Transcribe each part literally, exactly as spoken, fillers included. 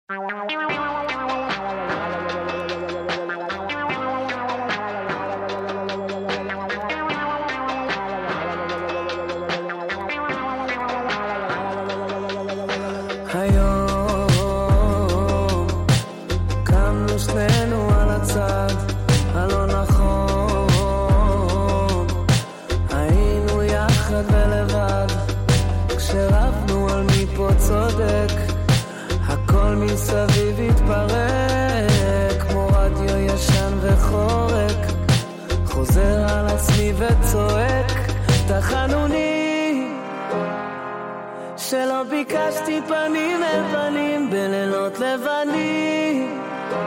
שלא ביקשתי פנים אל פנים בלילות לבנים,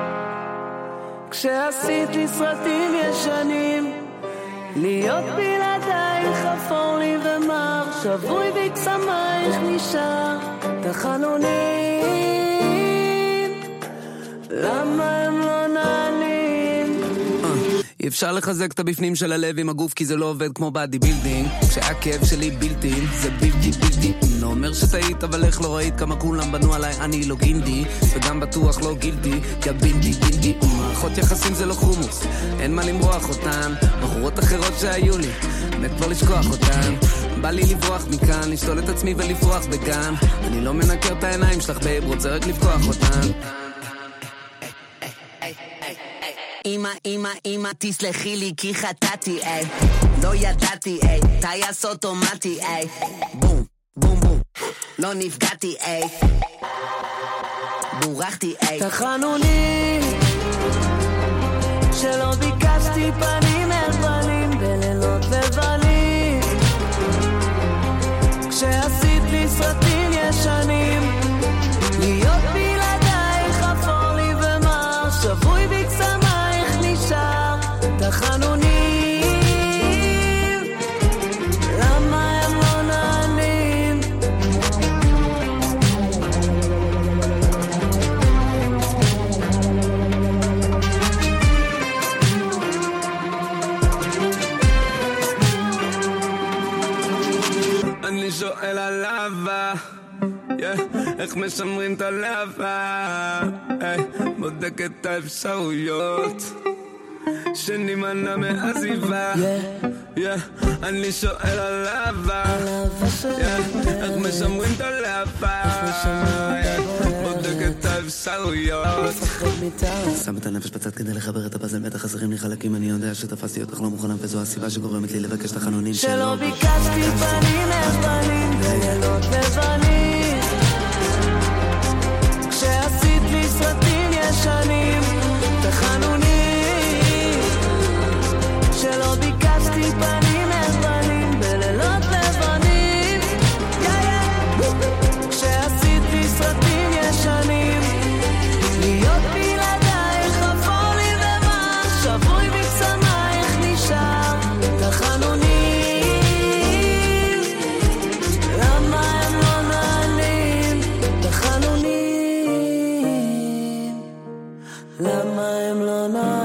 כשעשית לי סרטים ישנים, להיות בלעדייך אפור לי ומר, שבוי בקסמייך נשאר תחנונים. למה הם לא נענים? אי אפשר לחזק את הבפנים של הלב עם הגוף, כי זה לא עובד כמו באדי בילדינג. כשהכאב שלי בלתי, זה בלתי בלתי. לא אומר שטעית, אבל איך לא ראית כמה כולם בנו עליי, אני לא גינדי, וגם בטוח לא גילדי, יא בינדי בינדי. מערכות יחסים זה לא חומוס, אין מה למרוח אותן, בחורות אחרות שהיו לי, מת כבר לשכוח אותן. בא לי לברוח מכאן, לשתול את עצמי ולפרוח בגן, אני לא מנקר את העיניים שלך בייב, רוצה רק לפתוח אותן. אמא, אמא, אמא, תסלחי לי כי חטאתי, איי. לא ידעתי, איי. טייס אוטומטי, איי. בום, בום, בום. לא נפגעתי, איי. בורחתי, איי. תחנונים שלא ביקשתי פנים אל פנים בלילות לבנים, כשעשית לי סרטים ישנים, להיות בלעדייך אפור לי ומר, שבוי בקסמייך תחנונים. למה הם לא נענים? אני שואל על אהבה, איך משמרים את הלהבה, בודק את האפשרויות שנימנע מעזיבה. אני שואל על אהבה, איך משמרים את הלהבה, בודק את האפשרויות. שם את הנפש בצד כדי לחבר את הפאזל, בטח חסרים לי חלקים, אני יודע שתפסתי אותך לא מוכנה, וזו הסיבה שגורמת לי לבקש את החנונים שלא ביקשתי פנים אל פנים בלילות לבנים, כשעשית לי סרטים ישנים, תחנונים שלא ביקשתי פנים אל פנים בלילות לבנים, כשעשית לי סרטים ישנים, להיות בלעדייך אפור לי ומר, שבוי בקסמייך נשאר תחנונים. למה הם לא נענים? תחנונים. למה הם לא נענים?